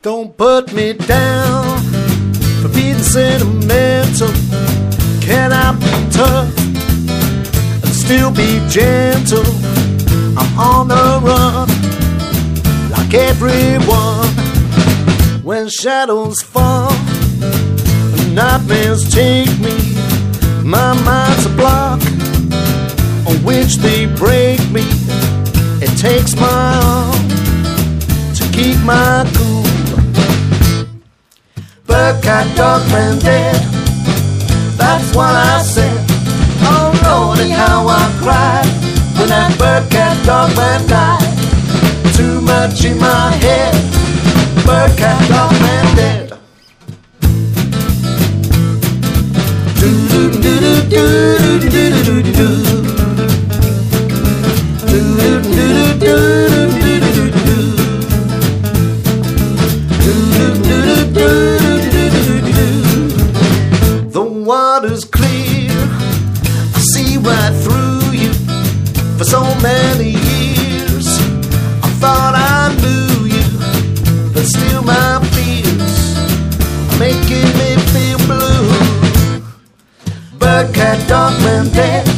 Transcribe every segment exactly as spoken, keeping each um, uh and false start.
Don't put me down for being sentimental. Can I be tough and still be gentle? I'm on the run like everyone. When shadows fall and nightmares take me, my mind's a block on which they break me. It takes my arm to keep my cool. Bird, cat, dog, man, dead. That's what I said. Oh Lordy, how I cried when that bird, cat, dog, man died. Too much in my head. Bird, cat, dog, man, dead. Do do do do do do do do do do. Do do do do do do do do. The water's clear, I see right through you. For so many years I thought I knew you, but still my fears are making me feel blue. Bird, cat, dog, man, dead.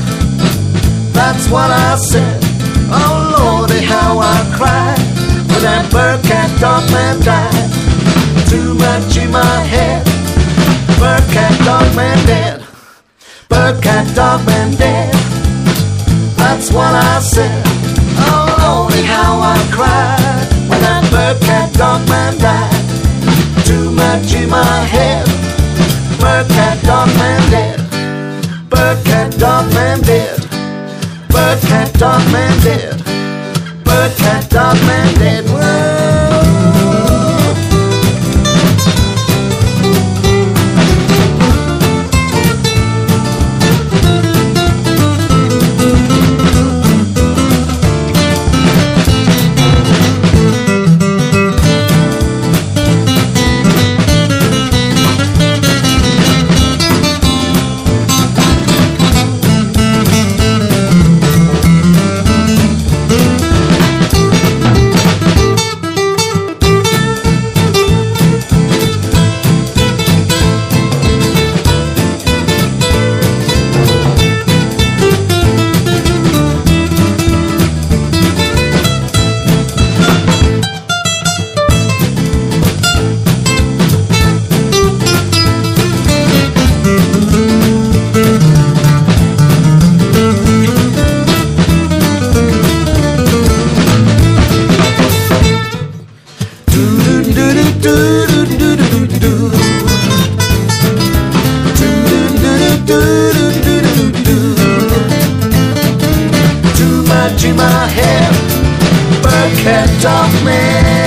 That's what I said. Oh Lordy, how I cried when that bird, cat, dog, man died. Too much in my head. Bird, cat, dog, man, dead. Bird, cat, dog, man, dead. That's what I said. Oh Lordy, how I cried when that bird, cat, dog, man died. Too much in my head. Bird, cat, dog, man, dead. Bird, cat, dog, man, dead. Bird, cat, dog, man, dead. Bird, cat, dog, man, dead. Whoa. Too much in my head. Bird, cat, dog, man.